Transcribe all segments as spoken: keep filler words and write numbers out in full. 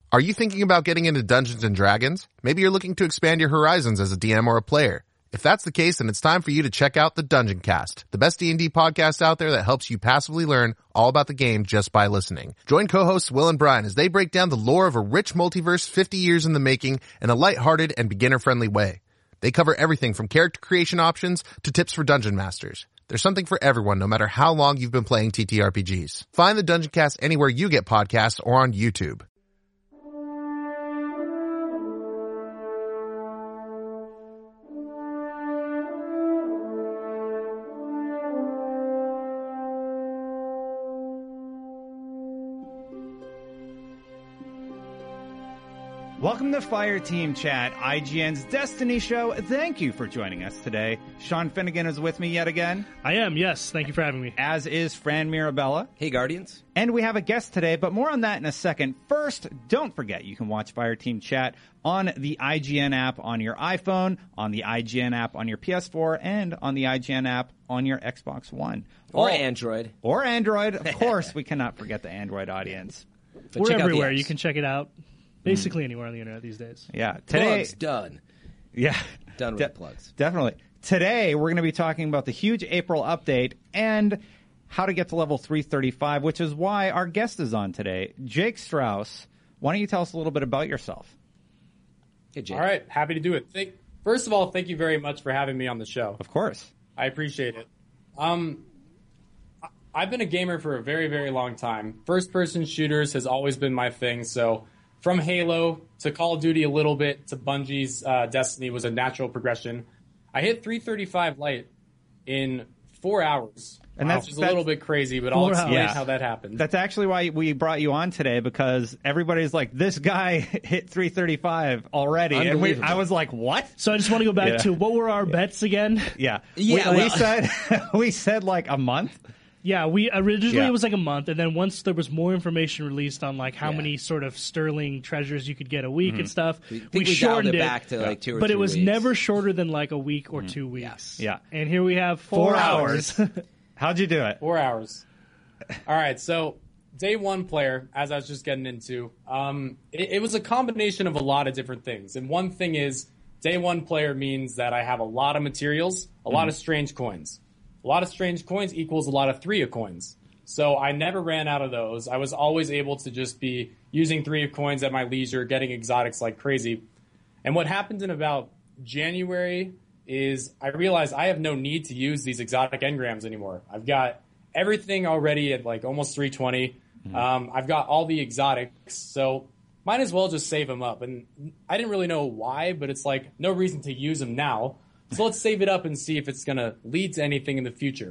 Are you thinking about getting into Dungeons and Dragons? Maybe you're looking to expand your horizons as a D M or a player. If that's the case, then it's time for you to check out the Dungeon Cast, the best D and D podcast out there that helps you passively learn all about the game just by listening. Join co-hosts Will and Brian as they break down the lore of a rich multiverse fifty years in the making in a lighthearted and beginner-friendly way. They cover everything from character creation options to tips for dungeon masters. There's something for everyone, no matter how long you've been playing T T R P Gs. Find the Dungeon Cast anywhere you get podcasts or on YouTube. Welcome to Fire Team Chat, I G N's Destiny show. Thank you for joining us today. Sean Finnegan is with me yet again. I am, yes. Thank you for having me. As is Fran Mirabella. Hey, Guardians. And we have a guest today, but more on that in a second. First, don't forget you can watch Fire Team Chat on the I G N app on your iPhone, on the I G N app on your P S four, and on the I G N app on your Xbox One. Or oh, Android. Or Android. Of course, we cannot forget the Android audience. But We're everywhere. You can check it out. Basically anywhere on the internet these days. Yeah. Today, plugs done. Yeah. Done with De- plugs. Definitely. Today, we're going to be talking about the huge April update and how to get to level three thirty-five, which is why our guest is on today. Jake Strauss, why don't you tell us a little bit about yourself? Hey, Jake. All right. Happy to do it. Thank, first of all, thank you very much for having me on the show. Of course. I appreciate it. Um, I've been a gamer for a very, very long time. First-person shooters has always been my thing, so from Halo to Call of Duty a little bit to Bungie's uh, Destiny was a natural progression. I hit three thirty-five light in four hours, and that's, which is a little bit crazy, but I'll explain yeah. how that happened. That's actually why we brought you on today, because everybody's like, this guy hit three thirty-five already. And we, I was like, what? So I just want to go back yeah. to what were our bets again? Yeah. Yeah, we, well, we said we said like a month. Yeah, we originally yeah. it was like a month, and then once there was more information released on like how yeah. many sort of sterling treasures you could get a week mm-hmm. and stuff, we, we, we shortened it it back to like two or but three it was weeks. never shorter than like a week or mm-hmm. two weeks. Yes. Yeah, and here we have four, four hours. hours. How'd you do it? Four hours. All right, so day one player, as I was just getting into, um, it, it was a combination of a lot of different things, and one thing is day one player means that I have a lot of materials, a mm-hmm. lot of strange coins. A lot of strange coins equals a lot of three of coins. So I never ran out of those. I was always able to just be using three of coins at my leisure, getting exotics like crazy. And what happened in about January is I realized I have no need to use these exotic engrams anymore. I've got everything already at like almost three twenty. Mm-hmm. Um, I've got all the exotics, so might as well just save them up. And I didn't really know why, but it's like no reason to use them now. So let's save it up and see if it's going to lead to anything in the future.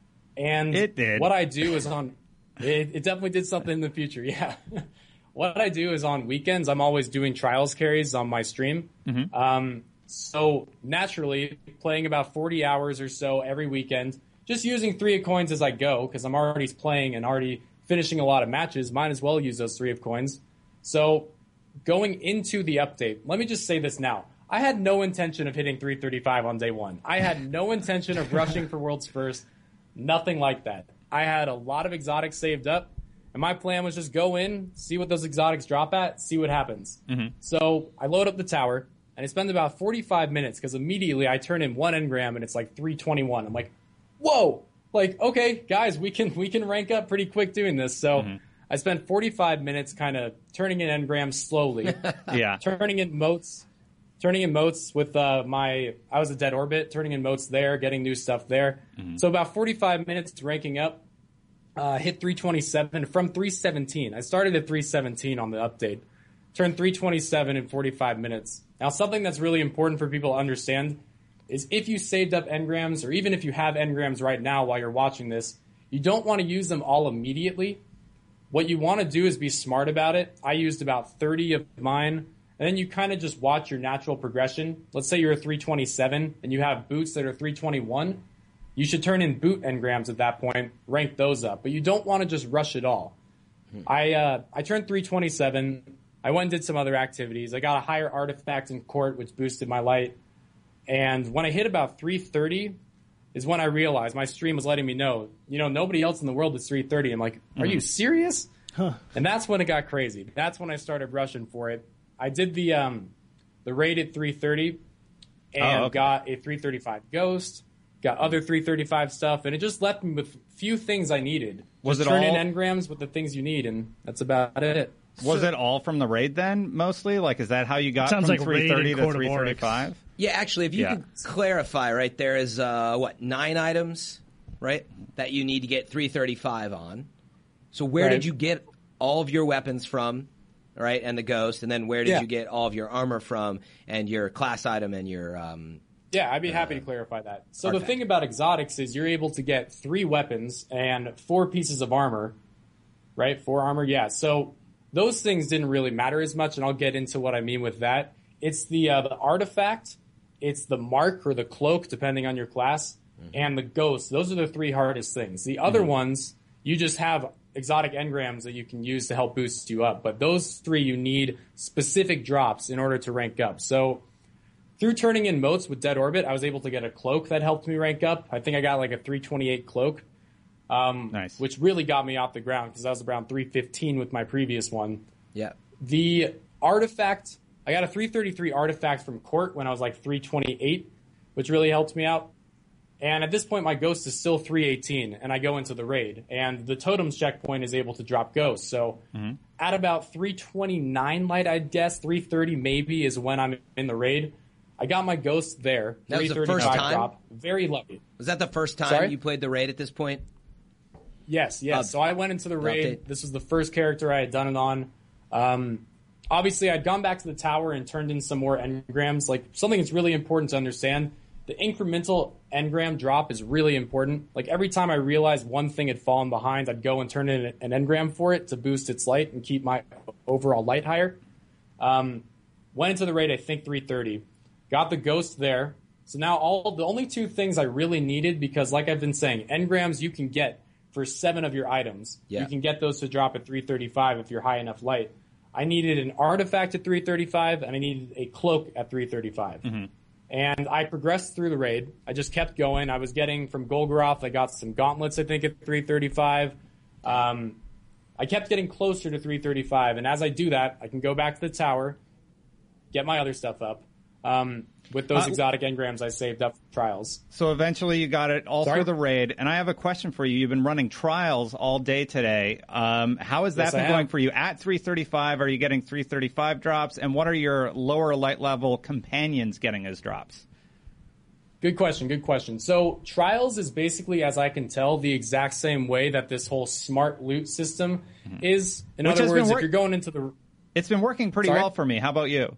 And it did. What I do is on it, it definitely did something in the future. Yeah. What I do is on weekends, I'm always doing trials carries on my stream. Mm-hmm. Um, so naturally playing about forty hours or so every weekend, just using three of coins as I go, because I'm already playing and already finishing a lot of matches. Might as well use those three of coins. So going into the update, let me just say this now. I had no intention of hitting three thirty-five on day one. I had no intention of rushing for World's First. Nothing like that. I had a lot of exotics saved up, and my plan was just go in, see what those exotics drop at, see what happens. Mm-hmm. So I load up the tower, and I spend about forty-five minutes, because immediately I turn in one engram, and it's like three twenty-one. I'm like, whoa! Like, okay, guys, we can we can rank up pretty quick doing this. So mm-hmm. I spent forty-five minutes kind of turning in engrams slowly. yeah. Turning in motes. Turning in motes with uh, my, I was a dead orbit, turning in motes there, getting new stuff there. Mm-hmm. So about forty-five minutes ranking up, uh, hit three twenty-seven from three seventeen. I started at three seventeen on the update. Turned three twenty-seven in forty-five minutes. Now something that's really important for people to understand is if you saved up engrams, or even if you have engrams right now while you're watching this, you don't want to use them all immediately. What you want to do is be smart about it. I used about thirty of mine. And then you kind of just watch your natural progression. Let's say you're a three twenty-seven and you have boots that are three twenty-one. You should turn in boot engrams at that point, rank those up. But you don't want to just rush it all. Hmm. I uh, I turned three twenty-seven. I went and did some other activities. I got a higher artifact in court, which boosted my light. And when I hit about three thirty is when I realized my stream was letting me know, you know, nobody else in the world is three thirty. I'm like, are mm-hmm. you serious? Huh. And that's when it got crazy. That's when I started rushing for it. I did the um, the raid at three thirty and oh, okay. got a three thirty-five Ghost, got other three thirty-five stuff, and it just left me with few things I needed. Was just it turn all... in engrams with the things you need, and that's about it. Was so... it all from the raid then, mostly? Like, is that how you got Sounds from like three thirty to three thirty-five? Yeah, actually, if you yeah. could clarify, right, there is, uh, what, nine items, right, that you need to get three thirty-five on. So where right. did you get all of your weapons from, right, and the Ghost, and then where did yeah. you get all of your armor from and your class item and your... Um, yeah, I'd be happy uh, to clarify that. So artifact. The thing about exotics is you're able to get three weapons and four pieces of armor, right? Four armor, yeah. So those things didn't really matter as much, and I'll get into what I mean with that. It's the uh, the artifact, it's the mark or the cloak, depending on your class, mm-hmm. and the ghost. Those are the three hardest things. The other mm-hmm. ones, you just have exotic engrams that you can use to help boost you up. But those three, you need specific drops in order to rank up. So through turning in motes with Dead Orbit, I was able to get a cloak that helped me rank up. I think I got like a three twenty-eight cloak, um, nice. which really got me off the ground because I was around three fifteen with my previous one. Yeah. The artifact, I got a three thirty-three artifact from Court when I was like three twenty-eight, which really helped me out. And at this point, my Ghost is still three eighteen, and I go into the raid. And the Totems checkpoint is able to drop Ghosts. So mm-hmm. at about three twenty-nine light, I'd guess, three thirty maybe is when I'm in the raid. I got my Ghost there. That was the first time? Drop. Very lucky. Was that the first time Sorry? you played the raid at this point? Yes, yes. Uh, so I went into the raid. Update. This was the first character I had done it on. Um, obviously, I'd gone back to the tower and turned in some more engrams. Like, something that's really important to understand. The incremental engram drop is really important. Like, every time I realized one thing had fallen behind, I'd go and turn in an engram for it to boost its light and keep my overall light higher. Um, went into the raid, I think, three thirty. Got the Ghost there. So now all the only two things I really needed, because like I've been saying, engrams you can get for seven of your items. Yeah. You can get those to drop at three thirty-five if you're high enough light. I needed an artifact at three thirty-five, and I needed a cloak at three thirty-five. Mm-hmm. And I progressed through the raid. I just kept going. I was getting from Golgoroth, I got some gauntlets, I think, at three thirty-five. Um, I kept getting closer to three thirty-five, and as I do that, I can go back to the tower, get my other stuff up. Um, with those uh, exotic engrams I saved up for trials. So eventually you got it all Sorry? through the raid. And I have a question for you. You've been running trials all day today. Um, how has that yes, been going for you? At three thirty-five, are you getting three thirty-five drops? And what are your lower light level companions getting as drops? Good question, good question. So trials is basically, as I can tell, the exact same way that this whole smart loot system mm-hmm. is. In Which other words, wor- if you're going into the... It's been working pretty Sorry? well for me. How about you?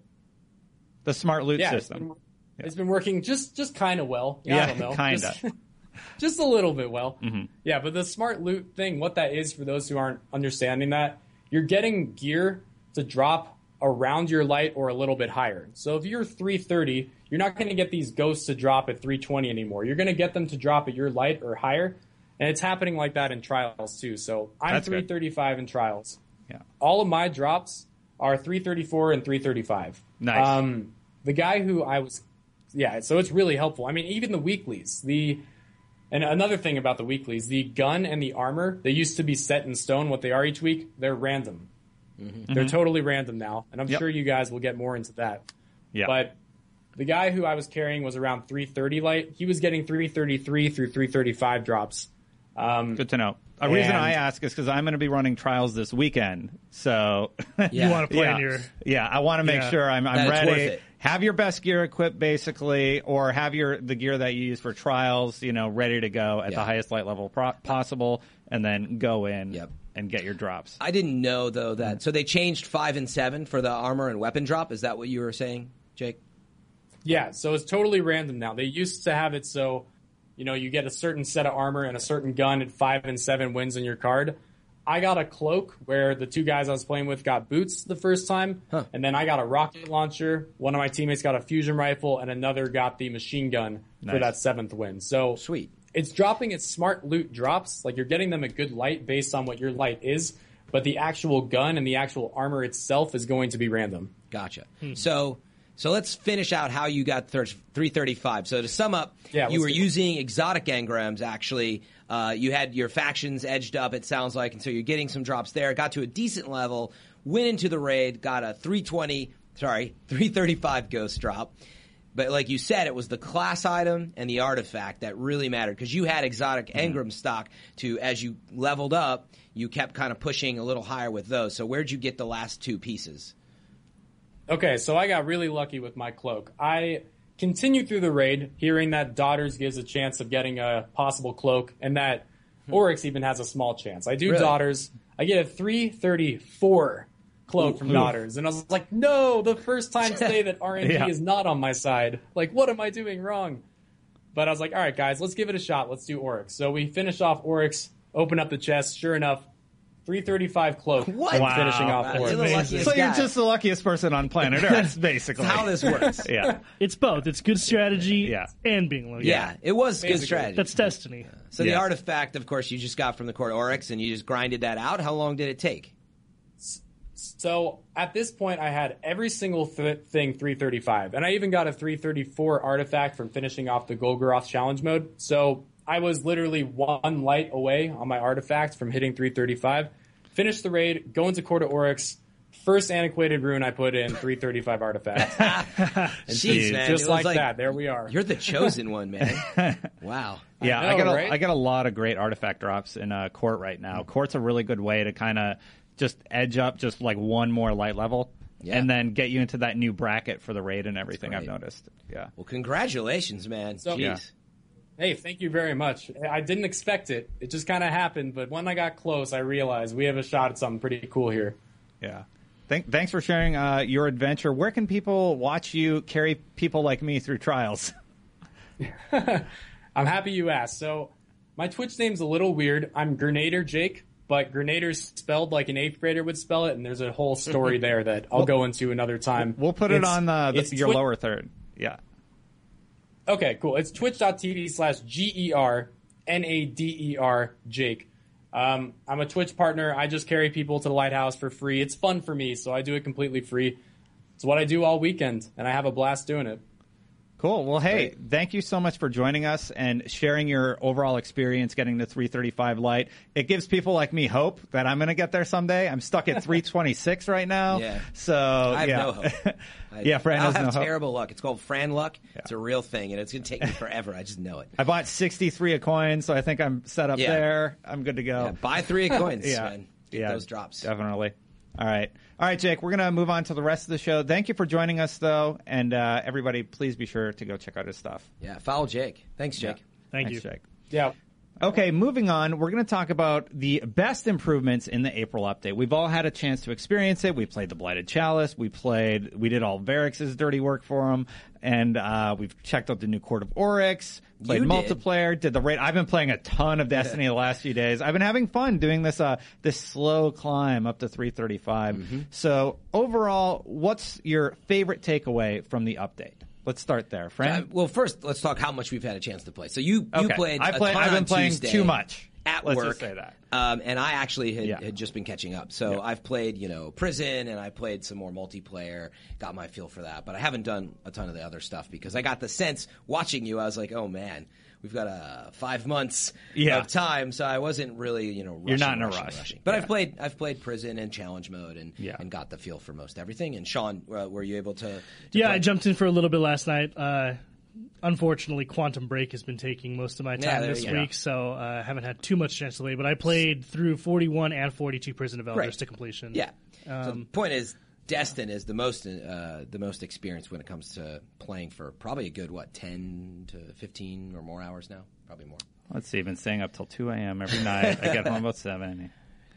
The smart loot yeah, system. It's been, yeah. it's been working just, just kind of well. Yeah, yeah I don't know. kind of. Just, just a little bit well. Mm-hmm. Yeah, but the smart loot thing, what that is for those who aren't understanding that, you're getting gear to drop around your light or a little bit higher. So if you're three thirty, you're not going to get these ghosts to drop at three twenty anymore. You're going to get them to drop at your light or higher. And it's happening like that in trials too. So I'm That's three thirty-five good. In trials. Yeah. All of my drops are three thirty-four and three thirty-five. Nice. Um, the guy who I was, yeah, so it's really helpful. I mean, even the weeklies, the, and another thing about the weeklies, the gun and the armor, they used to be set in stone what they are each week. They're random. Mm-hmm. They're totally random now. And I'm yep. sure you guys will get more into that. Yeah. But the guy who I was carrying was around three thirty light. He was getting three thirty-three through three thirty-five drops. Um, Good to know. A reason I ask is because I'm going to be running trials this weekend. So yeah. you want to play yeah. in your... Yeah, I want to make yeah. sure I'm, I'm ready. It. Have your best gear equipped, basically, or have your the gear that you use for trials, you know, ready to go at yeah. the highest light level pro- possible, and then go in yep. and get your drops. I didn't know, though, that... So they changed five and seven for the armor and weapon drop? Is that what you were saying, Jake? Yeah, so it's totally random now. They used to have it so... You know, you get a certain set of armor and a certain gun at five and seven wins in your card. I got a cloak where the two guys I was playing with got boots the first time. Huh. And then I got a rocket launcher. One of my teammates got a fusion rifle and another got the machine gun nice. For that seventh win. So sweet. It's dropping its smart loot drops. Like you're getting them at good light based on what your light is. But the actual gun and the actual armor itself is going to be random. Gotcha. Hmm. So... So let's finish out how you got three thirty-five. So to sum up, yeah, you were using exotic engrams, actually, Uh, you had your factions edged up, it sounds like, and so you're getting some drops there. Got to a decent level, went into the raid, got a three twenty, sorry, three thirty-five ghost drop. But like you said, it was the class item and the artifact that really mattered because you had exotic engram stock to, as you leveled up, you kept kind of pushing a little higher with those. So where'd you get the last two pieces? Okay, so I got really lucky with my cloak. I continued through the raid, hearing that Daughters gives a chance of getting a possible cloak, and that Oryx even has a small chance. I do Really? Daughters. I get a three thirty-four cloak Ooh, from ooh. Daughters, and I was like, no, the first time today that R N G Yeah. is not on my side. Like, what am I doing wrong? But I was like, all right, guys, let's give it a shot. Let's do Oryx. So we finish off Oryx, open up the chest. Sure enough, three thirty-five cloak. What? and Wow. finishing off That's Oryx. the luckiest So you're guy. just the luckiest person on planet Earth, basically. That's how this works. Yeah. It's both. It's good strategy Yeah. and being lucky. Yeah, it was good Basically. strategy. That's destiny. So the Yes. artifact, of course, you just got from the court Oryx, and you just grinded that out. How long did it take? So at this point, I had every single th- thing three thirty-five, and I even got a three thirty-four artifact from finishing off the Golgoroth challenge mode. So I was literally one light away on my artifact from hitting three thirty-five. Finished the raid, go into Court of Oryx. First antiquated rune I put in, three thirty-five artifact. Jeez, man. Just It was like, like that, there we are. You're the chosen one, man. Wow. Yeah, I, I know, get a, right? I get a lot of great artifact drops in uh, Court right now. Court's a really good way to kind of just edge up just like one more light level Yeah. and then get you into that new bracket for the raid and everything. I've great. noticed. Yeah. Well, congratulations, man. So- Jeez. Yeah. Hey, thank you very much. I didn't expect it. It just kind of happened, but when I got close, I realized we have a shot at something pretty cool here. Yeah. Thank, thanks for sharing uh, your adventure. Where can people watch you carry people like me through trials? I'm happy you asked. So my Twitch name's a little weird. I'm Grenader Jake, but Grenader's spelled like an eighth grader would spell it, and there's a whole story there that I'll go into another time. We'll put it It's- on uh, the, it's your Twi- lower third. Yeah. Okay, cool. It's twitch.tv slash G E R N A D E R Jake. Um, I'm a Twitch partner. I just carry people to the lighthouse for free. It's fun for me, so I do it completely free. It's what I do all weekend, and I have a blast doing it. Cool. Well, hey, thank you so much for joining us and sharing your overall experience getting the three thirty-five light. It gives people like me hope that I'm going to get there someday. I'm stuck at three twenty-six right now. Yeah. So, I have yeah. no hope. I, Yeah, Fran I'll has have no hope. terrible luck. It's called Fran luck. It's a real thing, and it's going to take me forever. I just know it. I bought sixty-three a coin, so I think I'm set up Yeah. there. I'm good to go. Yeah, buy three coins, Yeah. man. Get yeah, those drops. Definitely. All right. All right, Jake, we're going to move on to the rest of the show. Thank you for joining us, though. And uh, everybody, please be sure to go check out his stuff. Yeah, follow Jake. Thanks, Jake. Thank Thanks, you. Jake. Yeah. Okay, moving on, we're going to talk about the best improvements in the April update. We've all had a chance to experience it. We played the Blighted Chalice. We played, we did all Varix's dirty work for him. And uh, we've checked out the new Court of Oryx, played You did. multiplayer, did the raid. I've been playing a ton of Destiny the last few days. I've been having fun doing this uh, this slow climb up to three thirty-five. Mm-hmm. So overall, what's your favorite takeaway from the update? Let's start there, Fran. Uh, well, first, let's talk how much we've had a chance to play. So you, you Okay. played I a play- ton I've been on playing Tuesday too much. at Let's work. just say that. Um, and I actually had, Yeah. had just been catching up. So Yeah. I've played, you know, Prison, and I played some more multiplayer, got my feel for that. But I haven't done a ton of the other stuff because I got the sense watching you, I was like, oh, man, we've got uh, five months Yeah. of time. So I wasn't really, you know, rushing, You're not in a rushing, rush. rushing. But Yeah. I've played I've played Prison and Challenge Mode and, Yeah. and got the feel for most everything. And Sean, uh, were you able to, to Yeah, play? I jumped in for a little bit last night. Uh, unfortunately, Quantum Break has been taking most of my Yeah, time there this you go. week, so I uh, haven't had too much chance to play. But I played through forty-one and forty-two Prison of Elders Right. to completion. Yeah. so Um, the point is, Destin is the most uh, the most experienced when it comes to playing for probably a good what ten to fifteen or more hours now, probably more. Let's see, I've been staying up till two a.m. every night. I get home about seven.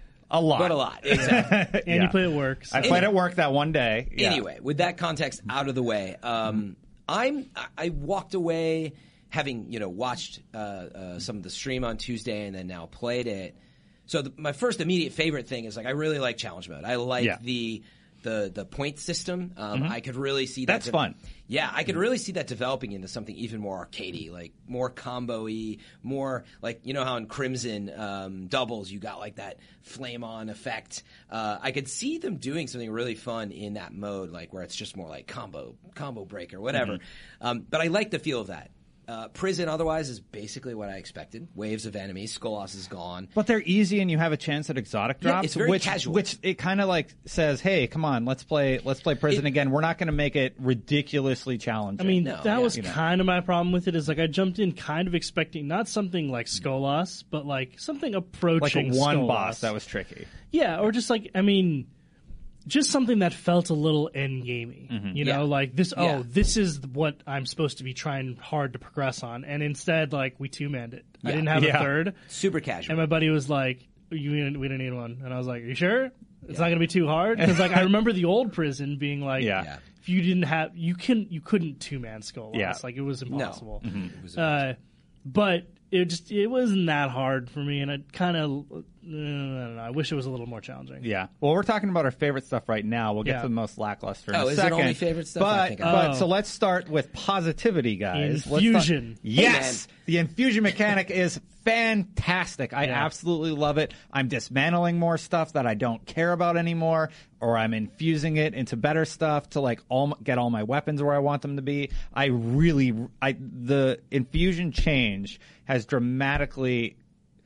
A lot. But a lot, exactly. and Yeah. you play at work. So. I played at work that one day. Yeah. Anyway, with that context out of the way, um, I'm I- I walked away having you know watched uh, uh, some of the stream on Tuesday and then now played it. So the, my first immediate favorite thing is like I really like challenge mode. I like Yeah. the the the point system. Um, I could really see that. That's fun. Yeah, I could really see that developing into something even more arcadey, like more combo-y, more like you know how in Crimson um, doubles you got like that flame on effect. Uh, I could see them doing something really fun in that mode, like where it's just more like combo combo breaker, whatever. Um, but I like the feel of that. Uh, prison, otherwise, is basically what I expected. Waves of enemies. Skolas is gone. But they're easy, and you have a chance at exotic Yeah, drops, it's very which casual. which it kind of like says, "Hey, come on, let's play, let's play prison It- again. We're not going to make it ridiculously challenging." I mean, No, that yeah. was You know. kind of my problem with it. Is like I jumped in kind of expecting not something like Skolas, but like something like approaching a one Skolas. boss that was tricky. Yeah, or just like I mean, just something that felt a little endgamey. You know, Yeah. like this. Oh, Yeah. this is what I'm supposed to be trying hard to progress on, and instead, like we two manned it. I Yeah. didn't have Yeah. a third, Super casual. and my buddy was like, "You, we didn't need one," and I was like, "Are you sure? It's not going to be too hard?" Because like I remember the old prison being like, Yeah. Yeah. if you didn't have, you can, you couldn't two man Skolas. Yeah. Like it was impossible. It was Uh, but it just it wasn't that hard for me, and I kind of uh, I don't know. I wish it was a little more challenging. Yeah. Well, we're talking about our favorite stuff right now. We'll get Yeah. to the most lackluster in Oh, a is it second. only favorite stuff? But, I think I- but Oh. so let's start with positivity, guys. Let's Infusion. start- Yes, Hey, man. the infusion mechanic is fantastic. I Yeah. absolutely love it. I'm dismantling more stuff that I don't care about anymore, or I'm infusing it into better stuff to like all get all my weapons where I want them to be. I really, I the infusion change has dramatically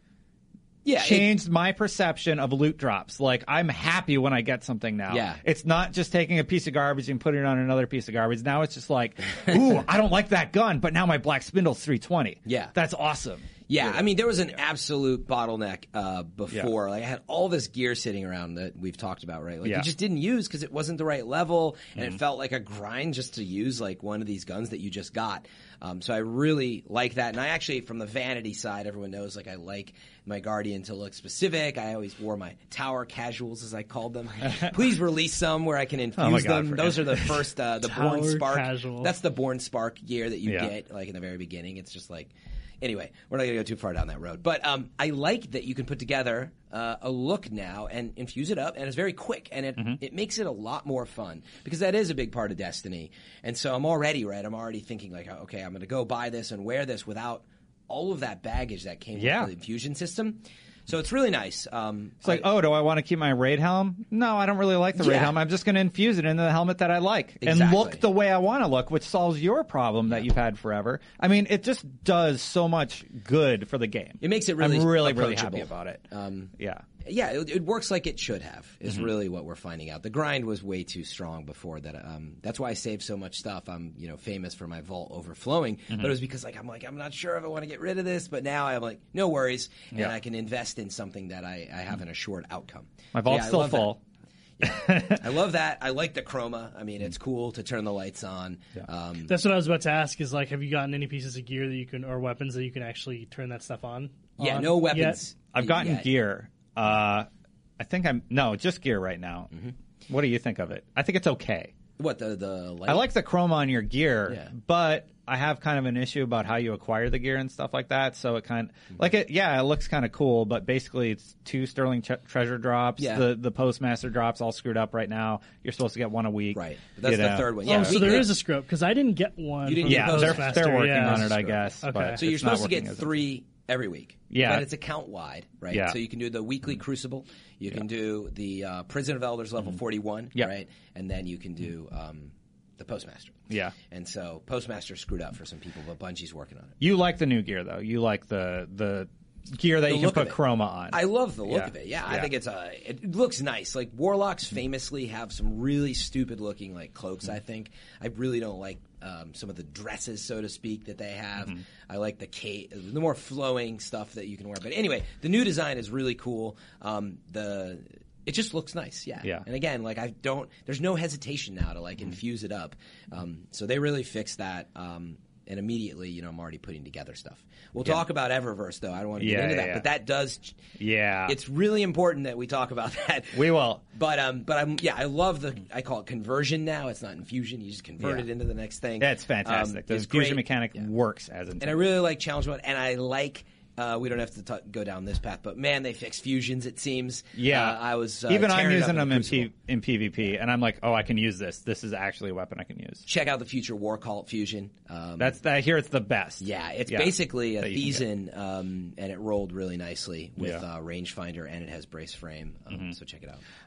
yeah, it- changed my perception of loot drops. Like, I'm happy when I get something now. Yeah. It's not just taking a piece of garbage and putting it on another piece of garbage. Now it's just like, ooh, I don't like that gun, but now my black spindle's three twenty. Yeah. That's awesome. Yeah, I mean, there was an absolute bottleneck uh, before. Like, I had all this gear sitting around that we've talked about, right? Like, Yeah. you just didn't use because it wasn't the right level, and it felt like a grind just to use like one of these guns that you just got. Um, so I really like that, and I actually, from the vanity side, everyone knows like I like my Guardian to look specific. I always wore my Tower Casuals, as I called them. Please release some where I can infuse Oh my God, them. for- Those are the first, uh, the Born Tower Spark. Casual. That's the Born Spark gear that you Yeah. get like in the very beginning. It's just like. Anyway, we're not going to go too far down that road. But um, I like that you can put together uh, a look now and infuse it up, and it's very quick, and it, Mm-hmm. it makes it a lot more fun because that is a big part of Destiny. And so I'm already, right, I'm already thinking like, okay, I'm going to go buy this and wear this without all of that baggage that came Yeah. with the infusion system. So it's really nice. Um, It's like, I- oh, do I want to keep my raid helm? No, I don't really like the raid Yeah. helm. I'm just going to infuse it into the helmet that I like and Exactly. look the way I want to look, which solves your problem that you've had forever. I mean, it just does so much good for the game. It makes it really I'm really, really happy approachable. about it. Um, yeah. Yeah, it, it works like it should have. Is Mm-hmm. really what we're finding out. The grind was way too strong before that. Um, that's why I saved so much stuff. I'm, you know, famous for my vault overflowing. Mm-hmm. But it was because like I'm like I'm not sure if I want to get rid of this. But now I'm like, no worries, Yeah. and I can invest in something that I, I have an assured outcome. My vault's Yeah, I still love that. full. I love that. I like the chroma. I mean, it's cool to turn the lights on. Um, That's what I was about to ask. Is like, have you gotten any pieces of gear that you can or weapons that you can actually turn that stuff on? yeah, on no yet? weapons. I've gotten yet. gear. Uh, I think I'm no, just gear right now. Mm-hmm. What do you think of it? I think it's okay. What the the light? I like the chroma on your gear, Yeah. but I have kind of an issue about how you acquire the gear and stuff like that. So it kind of like it, yeah, it looks kind of cool, but basically it's two sterling tre- treasure drops. Yeah. The the postmaster drops all screwed up right now. You're supposed to get one a week. Right. But that's you the know. third one. Oh, Yeah. so we there could- is a scope because I didn't get one. You didn't from get Yeah, the they're, Postmaster, they're working yeah. on it, I Sure. guess. Okay. But So you're it's not supposed to working get as- three every week. Yeah. But it's account wide, right? Yeah. So you can do the weekly Crucible. You can do the uh, Prison of Elders level forty-one, Mm-hmm. Yeah. right? And then you can do um, the Postmaster. Yeah. And so Postmaster screwed up for some people, but Bungie's working on it. You like the new gear though. You like the the gear that The you can look put of it. chroma on. I love the look Yeah. of it. Yeah, I Yeah. think it's a. It looks nice. Like Warlocks famously have some really stupid looking like cloaks. I think I really don't like um, some of the dresses, so to speak, that they have. Mm-hmm. I like the cape, the more flowing stuff that you can wear. But anyway, the new design is really cool. Um, the it just looks nice. Yeah. Yeah. And again, like I don't. There's no hesitation now to like Mm-hmm. infuse it up. Um, so they really fixed that. Um, and immediately, you know, I'm already putting together stuff. We'll talk about Eververse, though. I don't want to get Yeah, into yeah, that, yeah. but that does. yeah. It's really important that we talk about that. we will. But um, but I'm yeah, I love the I call it conversion now. It's not infusion. You just convert Yeah. it into the next thing. Yeah, it's fantastic. Um, the it's fusion great. mechanic Yeah. works as intended. And I really like challenge mode, and I like. Uh, we don't have to t- go down this path, but man, they fixed fusions. It seems. Yeah, uh, I was uh, even I'm tearing it up using them the in, Crucible. P- in PvP, and I'm like, oh, I can use this. This is actually a weapon I can use. Check out the future War Cult fusion. Um, That's I hear it's the best. Yeah, it's Yeah, basically a that you can get. Thiessen, um, and it rolled really nicely with Yeah. uh, rangefinder, and it has brace frame. Um, So check it out.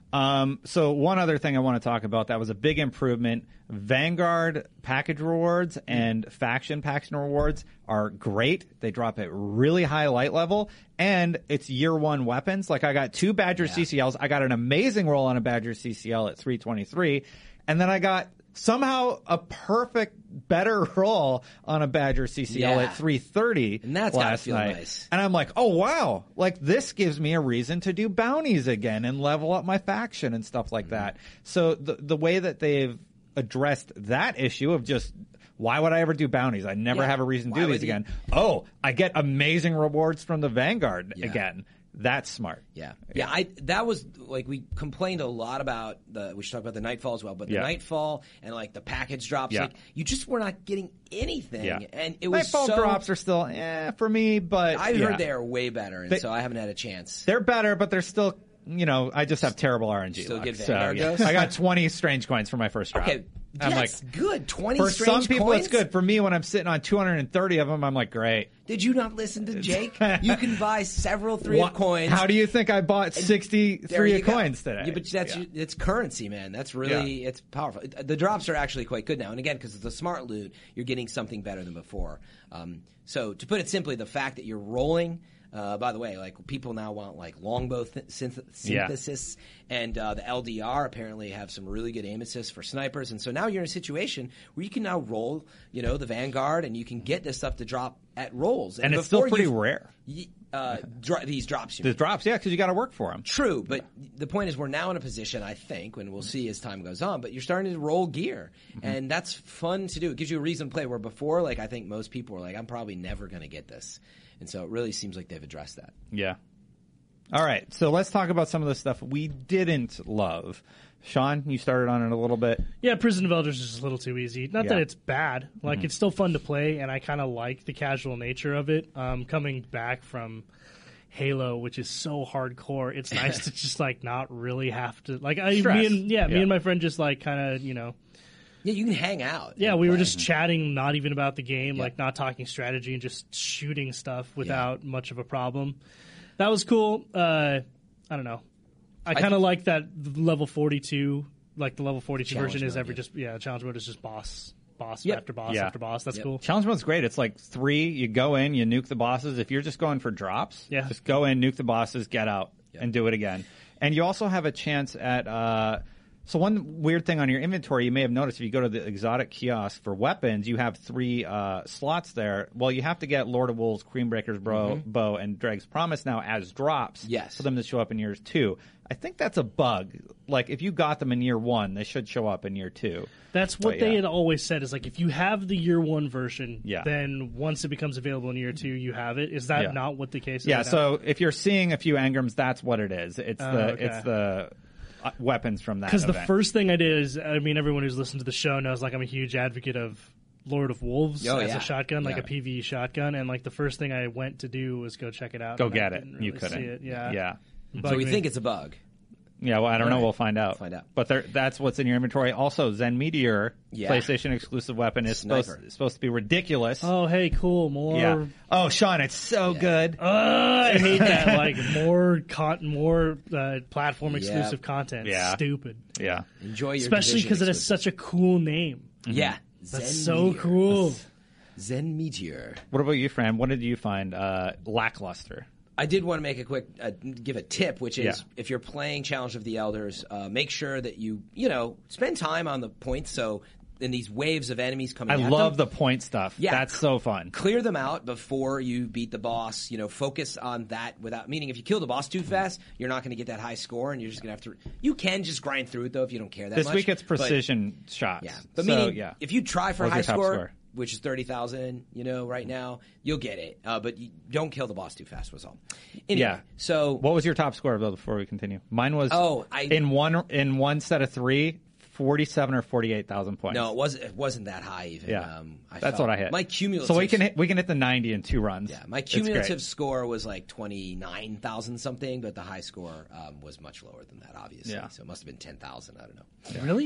Um, so one other thing I want to talk about that was a big improvement. Vanguard package rewards and faction package rewards are great. They drop at really high light level, and it's year one weapons. Like I got two Badger yeah. C C Ls. I got an amazing roll on a Badger C C L at three twenty-three, and then I got somehow a perfect better roll on a Badger C C L yeah. at three thirty and that's last feel night. Nice. And I'm like, oh wow, like this gives me a reason to do bounties again and level up my faction and stuff like mm-hmm. that. So the the way that they've addressed that issue of just why would I ever do bounties? I never yeah. have a reason to why do these you? again. Oh, I get amazing rewards from the Vanguard yeah. again. That's smart. Yeah. Yeah, I that was like we complained a lot about the we should talk about the Nightfall as well, but the yeah. Nightfall and like the package drops, yeah. like you just were not getting anything. Yeah. And it was Nightfall so drops are still eh for me, but I yeah. heard they are way better, and they, so I haven't had a chance. They're better, but they're still you know, I just have terrible R N G. Still luck, get so, Vanguard yeah. ghosts? I got twenty strange coins for my first drop. Okay. I'm That's like, good. twenty for strange some people, coins? it's good. For me, when I'm sitting on two hundred thirty of them, I'm like, great. Did you not listen to Jake? You can buy several three What, of coins. How do you think I bought sixty-three of coins today? Yeah, but that's yeah. it's currency, man. That's really yeah. it's powerful. The drops are actually quite good now, and again, because it's a smart loot, you're getting something better than before. Um, so to put it simply, the fact that you're rolling. Uh, by the way, like people now want like longbow th- synth- synthesis, yeah. and uh, the L D R apparently have some really good aim assist for snipers, and so now you're in a situation where you can now roll, you know, the Vanguard, and you can get this stuff to drop at rolls, and, and it's still pretty rare. Y- uh, dro- these drops, you the mean. drops, yeah, because you got to work for them. True, but the point is, we're now in a position, I think, and we'll see as time goes on. But you're starting to roll gear, mm-hmm. and that's fun to do. It gives you a reason to play. Where before, like I think most people were like, I'm probably never going to get this. And so it really seems like they've addressed that. Yeah. All right. So let's talk about some of the stuff we didn't love. Sean, you started on it a little bit. Yeah, Prison of Elders is just a little too easy. Not yeah. that it's bad. Like, mm-hmm. it's still fun to play, and I kind of like the casual nature of it. Um, coming back from Halo, which is so hardcore, it's nice to just, like, not really have to... Like, I, me and, yeah, yeah, me and my friend just, like, kind of, you know... Yeah, you can hang out. Yeah, we play. were just chatting, not even about the game, yeah. like not talking strategy and just shooting stuff without yeah. much of a problem. That was cool. Uh, I don't know. I kind of like that level forty-two, like the level forty-two challenge version is mode, every yeah. just, yeah, challenge mode is just boss, boss yep. after boss yeah. after boss. That's yep. cool. Challenge mode's great. It's like three, you go in, you nuke the bosses. If you're just going for drops, yeah. just go in, nuke the bosses, get out, yep. and do it again. And you also have a chance at... Uh, So one weird thing on your inventory, you may have noticed if you go to the exotic kiosk for weapons, you have three uh, slots there. Well, you have to get Lord of Wolves, Creambreaker's Bow, mm-hmm. bow, and Dreg's Promise now as drops yes. for them to show up in years two. I think that's a bug. Like, if you got them in year one, they should show up in year two. That's what but, they yeah. had always said is, like, if you have the year one version, yeah. then once it becomes available in year two, you have it. Is that yeah. not what the case is? Yeah, right so now? if you're seeing a few engrams, that's what it is. It's Oh, the okay. It's the... Uh, weapons from that Because the event. first thing I did is, I mean, everyone who's listened to the show knows, like, I'm a huge advocate of Lord of Wolves oh, as yeah. a shotgun, like yeah. a P V E shotgun, and like the first thing I went to do was go check it out. Go and get I it. didn't You really couldn't. see it. Yeah. Yeah. So we me. think it's a bug. Yeah, well, I don't know. Right. We'll find out. Find out. But there, that's what's in your inventory. Also, Zen Meteor, Yeah. PlayStation exclusive weapon, is Sniper. supposed, supposed to be ridiculous. Oh, hey, cool. More. Yeah. Oh, Sean, it's so Yeah. good. Uh, I hate that. Like more con- more uh, platform exclusive Yeah. content. Yeah. Stupid. Yeah. Enjoy your Especially because it has exclusive. such a cool name. Yeah. That's Zen so Meteor. cool. Zen Meteor. What about you, Fran? What did you find uh, lackluster? I did want to make a quick uh, give a tip, which is Yeah. if you're playing Challenge of the Elders, uh, make sure that you you know spend time on the points. So in these waves of enemies coming, I at love them, the point stuff. Yeah. That's so fun. clear them out before you beat the boss. You know, focus on that without meaning if you kill the boss too fast, you're not going to get that high score, and you're just going to have to. You can just grind through it though if you don't care that This much. week it's but- precision shots. Yeah, but so, meaning yeah. if you try for What's high your top score, score? which is thirty thousand, you know, right now, you'll get it. Uh, but you don't kill the boss too fast. Was all. Anyway, Yeah. So What was your top score though? Before we continue, mine was Oh, I- in one in one set of three, forty-seven or forty-eight thousand points. no, it wasn't. It wasn't that high even. Yeah, um, I that's felt. what I hit. My cumulative. So we can hit, we can hit the ninety in two runs. Yeah, my It's great. cumulative score was like twenty nine thousand something, but the high score um, was much lower than that, obviously. Yeah. So it must have been ten thousand. I don't know. Really?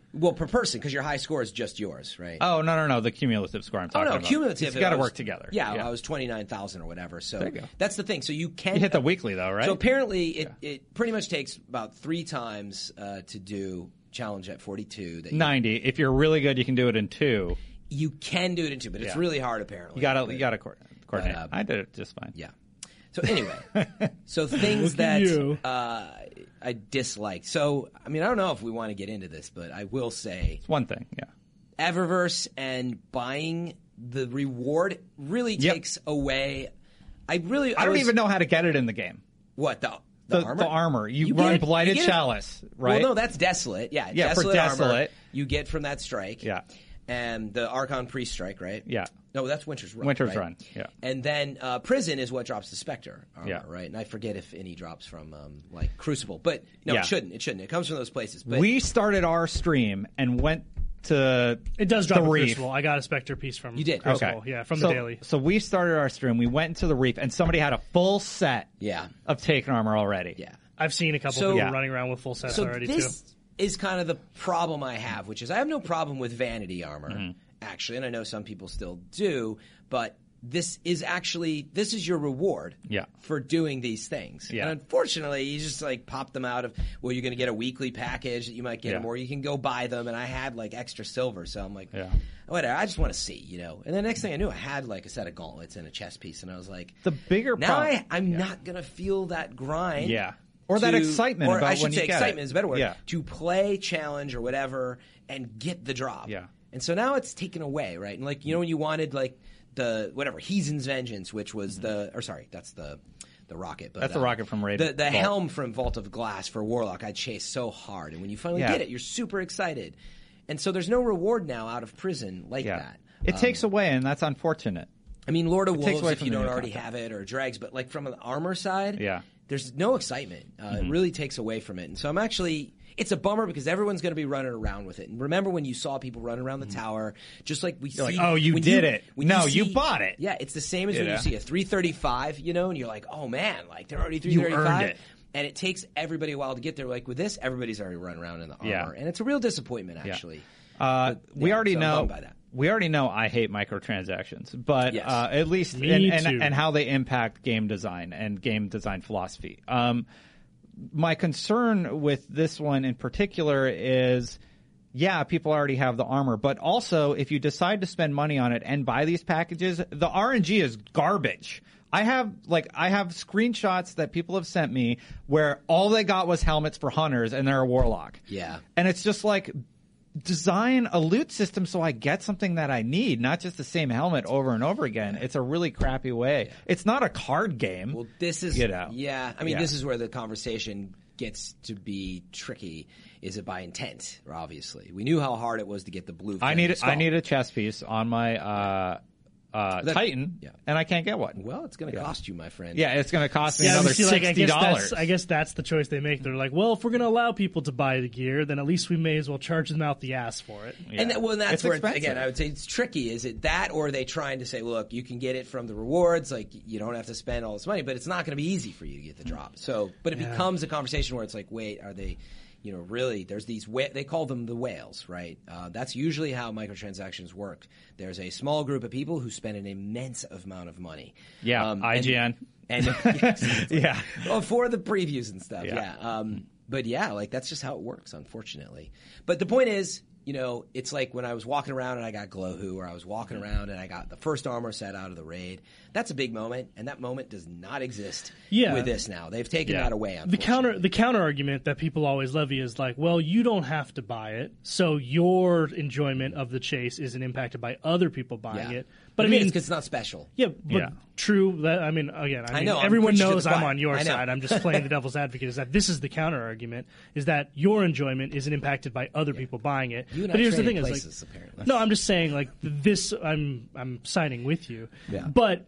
Well, per person, because your high score is just yours, right? Oh, no, no, no. The cumulative score I'm Oh, talking no, about. cumulative. It's got to I was- work together. Yeah, I was twenty-nine thousand or whatever. So There you go. that's the thing. So you can. You hit the weekly, though, right? So apparently it, it pretty much takes about three times uh, to do challenge at forty-two. That you, ninety. If you're really good, you can do it in two. you can do it in two, but it's Yeah. really hard apparently. You got to But- you got to coordinate. uh, I did it just fine. Yeah. So anyway, so things Look at that you. uh, I disliked. So I mean, I don't know if we want to get into this, but I will say It's one thing, yeah. Eververse and buying the reward really Yep. takes away. I really I don't was- even know how to get it in the game. what the the, The, armor. the armor. You, You run get it- Blighted you get it- Chalice, right? Well, no, that's Desolate. Yeah, Yeah, for Desolate armor Desolate. you get from that strike. Yeah. and the Archon Priest strike, right? Yeah. No, that's Winter's Run. Winter's right? Run, yeah. And then uh, Prison is what drops the Spectre armor, Yeah. right? And I forget if any drops from um, like Crucible, but no, Yeah. it shouldn't. It shouldn't. It comes from those places. But We started our stream and went to It does drop the a Reef. Crucible. I got a Spectre piece from You did? Crucible. Okay. Yeah, from so, the daily. So we started our stream. We went into the Reef, and somebody had a full set yeah, of Taken armor already. yeah. I've seen a couple So- people Yeah. running around with full sets So already this too. is kind of the problem I have, which is I have no problem with vanity armor, Mm-hmm. actually, and I know some people still do, but this is actually this is your reward Yeah. for doing these things. Yeah. And unfortunately, you just like pop them out of well, you're going to get a weekly package that you might get Yeah. them, or you can go buy them. And I had like extra silver, so I'm like, Yeah. whatever. I just want to see, you know. And the next thing I knew, I had like a set of gauntlets and a chest piece, and I was like, The bigger now problem. I, I'm not going to feel that grind. Yeah. Or that to- excitement or about I should when you say get excitement it. is a better word. Yeah. To play challenge or whatever and get the drop. Yeah. And so now it's taken away, right? And like you know when you wanted like the whatever Heathen's Vengeance, which was the or sorry, that's the the rocket. But That's the uh, rocket from Raid The, the Vault. helm from Vault of Glass for Warlock, I chased so hard, and when you finally Yeah. get it, you're super excited. And so there's no reward now out of Prison like Yeah. that. It Um, takes away, and that's unfortunate. I mean, Lord of It takes Wolves, away if from you the don't new already content. have it, or Dregs, but like from the armor side, Yeah. there's no excitement. Uh, Mm-hmm. It really takes away from it. And so I'm actually, it's a bummer because everyone's going to be running around with it. And remember when you saw people running around the tower, just like we Mm-hmm. You're see. like, oh, you when did it. when No, see- you bought it. Yeah, it's the same as You when know? you see a three thirty-five, you know, and you're like, oh man, like they're already three You earned thirty-five. it. And it takes everybody a while to get there. Like with this, everybody's already run around in the armor. Yeah. And it's a real disappointment, actually. Uh, But, we yeah, already so I'm know. bummed by that. We already know I hate microtransactions, but Yes. uh, at least Me and, and, too. and how they impact game design and game design philosophy. Um, my concern with this one in particular is, yeah, people already have the armor, but also if you decide to spend money on it and buy these packages, the R N G is garbage. I have like I have screenshots that people have sent me where all they got was helmets for hunters and they're a warlock. Yeah. And it's just like design a loot system so I get something that I need, not just the same helmet over and over again. It's a really crappy way. It's not a card game. Well, this is You know. yeah. I mean, Yeah. this is where the conversation gets to be tricky. Is it by intent? Obviously, we knew how hard it was to get the blue. I fin need installed. I need a chess piece on my uh, uh, That- Titan, yeah. and I can't get one. Well, it's going to cost you, my friend. Yeah, it's going to cost me Yeah, another but see, like, I sixty guess dollars. that's I guess that's the choice they make. They're like, well, if we're going to allow people to buy the gear, then at least we may as well charge them out the ass for it. And that, well, that's It's where it's, expensive. again I would say it's tricky. Is it that, or are they trying to say, look, you can get it from the rewards, like you don't have to spend all this money, but it's not going to be easy for you to get the drop. So, but it Yeah. becomes a conversation where it's like, wait, are they? You know, really, there's these, wh- they call them the whales, right? Uh, that's usually how microtransactions work. There's a small group of people who spend an immense amount of money. Yeah, Um, I G N. And, and yes, Yeah. well, for the previews and stuff, Yeah. yeah. Um, but yeah, like that's just how it works, unfortunately. But the point is, you know, it's like when I was walking around and I got Glowhoo, or I was walking around and I got the first armor set out of the raid. That's a big moment, and that moment does not exist Yeah. with this now. They've taken Yeah. that away. The counter the counter argument that people always levy is like, well, you don't have to buy it, so your enjoyment of the chase isn't impacted by other people buying Yeah. it. But I Maybe mean, it's because it's not special. yeah, but Yeah. true. That I mean, again, I, I mean, know, I'm everyone preaching to knows the I'm choir. on your I know. side. I'm just playing the devil's advocate. Is that this is the counter argument? Is that your enjoyment isn't impacted by other people buying it? You and but I here's the traded thing: places, is like, apparently. no, I'm just saying like this. I'm I'm siding with you. Yeah. But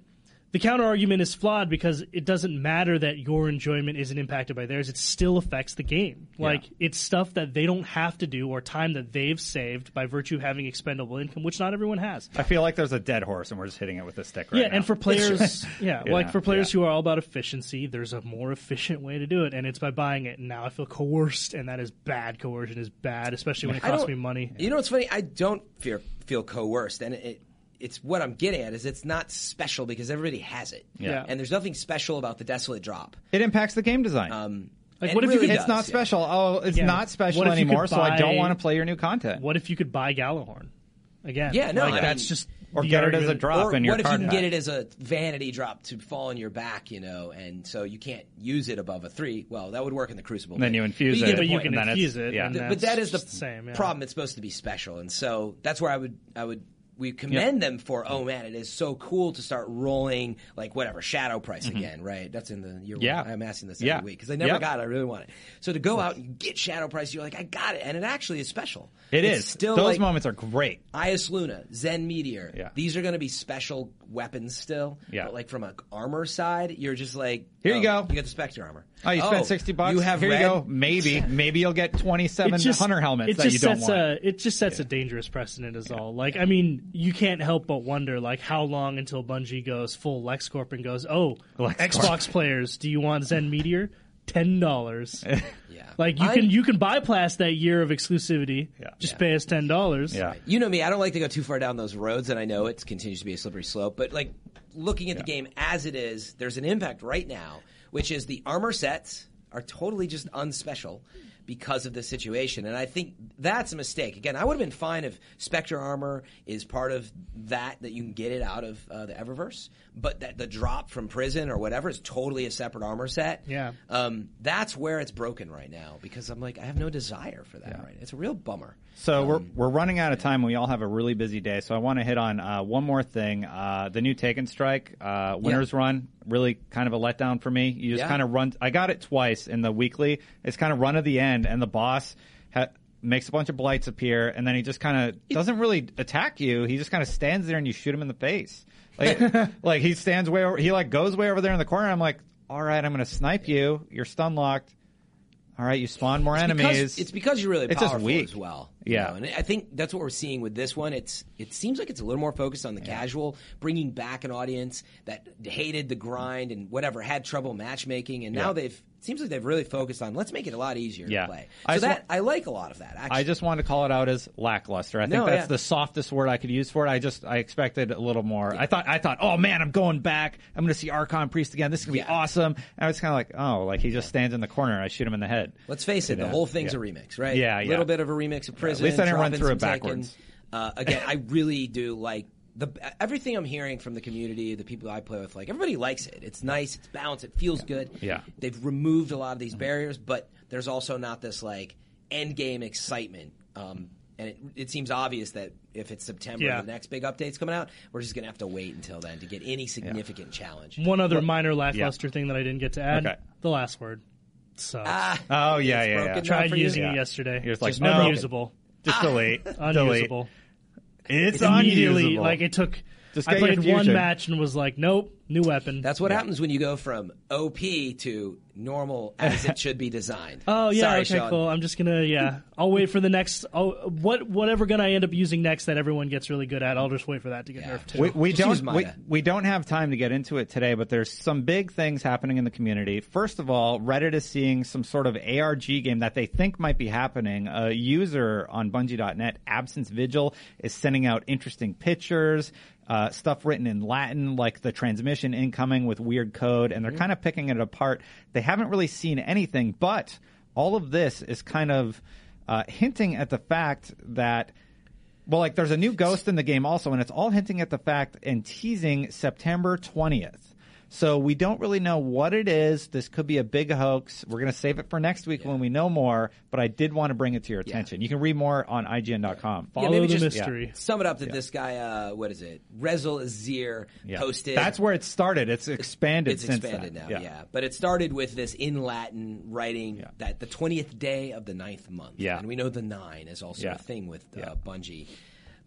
the counter argument is flawed because it doesn't matter that your enjoyment isn't impacted by theirs. It still affects the game. Like, yeah. it's stuff that they don't have to do or time that they've saved by virtue of having expendable income, which not everyone has. I feel like there's a dead horse and we're just hitting it with a stick right yeah, now. And for players, yeah, like know, for players yeah. who are all about efficiency, there's a more efficient way to do it, and it's by buying it. And now I feel coerced, and that is bad. Coercion is bad, especially when it costs me money. You know what's funny? I don't fear, feel coerced, and it it's what I'm getting at is it's not special because everybody has it. Yeah. And there's nothing special about the Desolate Drop. It impacts the game design. Um, Like, it what if really you could, does, it's not yeah. special. Oh, it's Yeah. not special What if you could anymore, so I buy- don't want to play your new content. What if you could buy Gallahorn again? Yeah, no, like, I that's mean- just Or the get it as a argument. drop Or in your what if you card can pack. get it as a vanity drop to fall on your back, you know, and so you can't use it above a three? Well, that would work in the Crucible. And then but- you infuse but it. get But the you point. can and then infuse it's- it. yeah. and Th- that's but that is the just same. Yeah. problem. It's supposed to be special, and so that's where I would I would we commend them for. Oh man, it is so cool to start rolling like whatever Shadow Price Mm-hmm. again, right? That's in the year. Yeah. I'm asking this Yeah. every week because I never Yep. got it. I really want it. So to go out and get Shadow Price, you're like, I got it, and it actually is special. It it's is. still Those like, moments are great. Ias Luna, Zen Meteor. Yeah. These are going to be special weapons still. Yeah. But like from an armor side, you're just like, Here you oh, go. You get the Spectre armor. Oh, you spent sixty bucks? You have Here red? you go. Maybe. Maybe you'll get twenty-seven It just- hunter helmets it that just you don't sets want. A, it just sets a dangerous precedent is all. Like, I mean, you can't help but wonder, like, how long until Bungie goes full LexCorp and goes, oh, LexCorp. Xbox players, do you want Zen Meteor? ten dollars. Yeah. Like, you I- can you can bypass that year of exclusivity. Yeah. Just Yeah. pay us ten dollars. Yeah. You know me, I don't like to go too far down those roads, and I know it continues to be a slippery slope, but like looking at the game as it is, there's an impact right now, which is the armor sets are totally just unspecial because of the situation. And I think that's a mistake. Again, I would have been fine if Spectre armor is part of that, that you can get it out of uh, the Eververse, but that the drop from prison or whatever is totally a separate armor set. Yeah. Um, that's where it's broken right now because I'm like, I have no desire for that right now. It's a real bummer. So we're Um, we're running out of time. We all have a really busy day, so I want to hit on uh, one more thing. Uh, the new Taken Strike uh, winners run, really kind of a letdown for me. You just Yeah. kind of run. I got it twice in the weekly. It's kind of run to the end, and the boss ha- makes a bunch of blights appear, and then he just kind of doesn't really attack you. He just kind of stands there, and you shoot him in the face. Like like he stands way over. He like goes way over there in the corner. I'm like, all right, I'm going to snipe you. You're stun locked. All right, you spawn more It's enemies. Because, it's because you're really It's just powerful weak. as well. you Yeah. know, and I think that's what we're seeing with this one. It's it seems like it's a little more focused on the casual, bringing back an audience that hated the grind and whatever, had trouble matchmaking, and now Yeah. they've it seems like they've really focused on let's make it a lot easier Yeah. to play. So I just that want- I like a lot of that. Actually, I just wanted to call it out as lackluster. I think No, that's yeah. the softest word I could use for it. I just I expected a little more. I thought I thought, oh man, I'm going back. I'm going to see Archon Priest again. This is going to be Yeah. awesome. And I was kind of like, oh, like he just stands in the corner and I shoot him in the head. Let's face it, You the know? whole thing's Yeah. a remix, right? Yeah, A yeah. little bit of a remix of Prison. least I didn't run dropping through it some Tekken. backwards. Uh, again, I really do like the everything I'm hearing from the community, the people I play with. Like everybody likes it. It's nice. It's balanced. It feels good. Yeah. They've removed a lot of these barriers, but there's also not this like end game excitement. Um, and it, it seems obvious that if it's September, Yeah. the next big update's coming out, we're just gonna have to wait until then to get any significant challenge. One other minor lackluster thing that I didn't get to add: Okay. the last word sucks. Ah, Oh yeah, it's yeah, broken yeah. now Tried for you? using Yeah. it yesterday. You're just like, Just no. unusable. Just delete. delete. Unusable. It's Immediately, unusable. like it took. Just I get your played one fusion. match and was like, nope, new weapon. That's what happens when you go from O P to normal as it should be designed. Oh yeah, Sorry, okay, Sean. cool. I'm just gonna yeah. I'll wait for the next. Oh, what whatever gun I end up using next that everyone gets really good at. I'll just wait for that to get Yeah. nerfed too. We, we Just use don't we, Mida. we don't have time to get into it today, but there's some big things happening in the community. First of all, Reddit is seeing some sort of A R G game that they think might be happening. A user on Bungie dot net, Absence Vigil, is sending out interesting pictures, uh, stuff written in Latin, like the transmission incoming with weird code, and they're kind of picking it apart. They haven't really seen anything, but all of this is kind of uh, hinting at the fact that well, like there's a new ghost in the game also, and it's all hinting at the fact and teasing September twentieth. So we don't really know what it is. This could be a big hoax. We're going to save it for next week when we know more, but I did want to bring it to your attention. You can read more on I G N dot com. Follow maybe the just- mystery. Sum it up that this guy, uh, what is it? Rezel Azir Yeah. posted. That's where it started. It's expanded it's since expanded then. now, yeah. But it started with this in Latin writing Yeah. that the twentieth day of the ninth month. Yeah. And we know the nine is also Yeah. a thing with uh, Yeah. Bungie.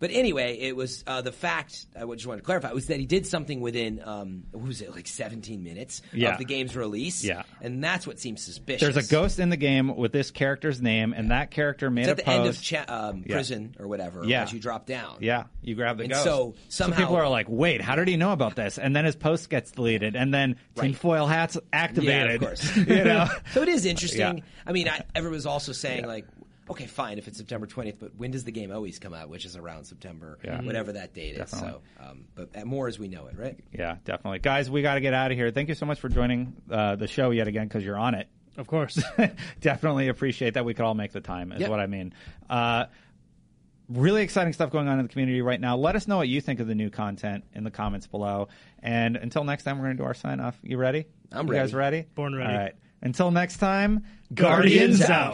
But anyway, it was uh, the fact I just wanted to clarify was that he did something within um, what was it like seventeen minutes yeah. of the game's release. Yeah, and that's what seems suspicious. There's a ghost in the game with this character's name, and that character made it's a at the post. end of cha- um, yeah. prison or whatever. Yeah. as you drop down. Yeah, you grab the and ghost. So somehow so people are like, "Wait, how did he know about this?" And then his post gets deleted, and then Right. tinfoil hats activated. Yeah, of course. you know, so it is interesting. Yeah. I mean, I, everyone was also saying like. Okay, fine, if it's September twentieth, but when does the game always come out, which is around September, yeah. whatever that date definitely. is. So, um, but more as we know it, right? Yeah, definitely. Guys, we got to get out of here. Thank you so much for joining uh, the show yet again, because you're on it. Of course. Definitely appreciate that we could all make the time, is yep. what I mean. Uh, really exciting stuff going on in the community right now. Let us know what you think of the new content in the comments below. And until next time, we're going to do our sign-off. You ready? I'm you ready. You guys ready? Born ready. All right. Until next time, Guardians, Guardians out. out.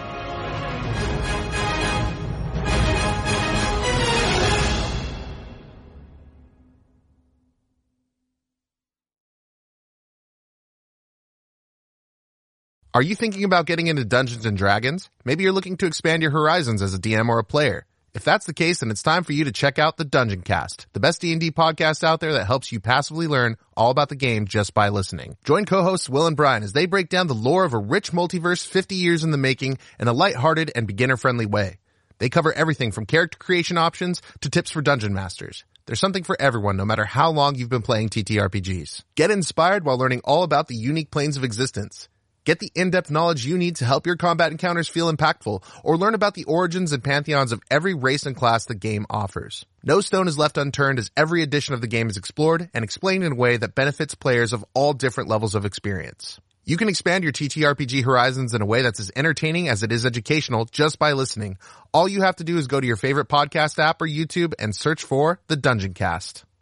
Are you thinking about getting into Dungeons and Dragons? Maybe you're looking to expand your horizons as a D M or a player. If that's the case, then it's time for you to check out the Dungeon Cast, the best D and D podcast out there that helps you passively learn all about the game just by listening. Join co-hosts Will and Brian as they break down the lore of a rich multiverse fifty years in the making in a lighthearted and beginner-friendly way. They cover everything from character creation options to tips for dungeon masters. There's something for everyone, no matter how long you've been playing T T R P Gs. Get inspired while learning all about the unique planes of existence. Get the in-depth knowledge you need to help your combat encounters feel impactful, or learn about the origins and pantheons of every race and class the game offers. No stone is left unturned as every edition of the game is explored and explained in a way that benefits players of all different levels of experience. You can expand your T T R P G horizons in a way that's as entertaining as it is educational just by listening. All you have to do is go to your favorite podcast app or YouTube and search for The Dungeon Cast.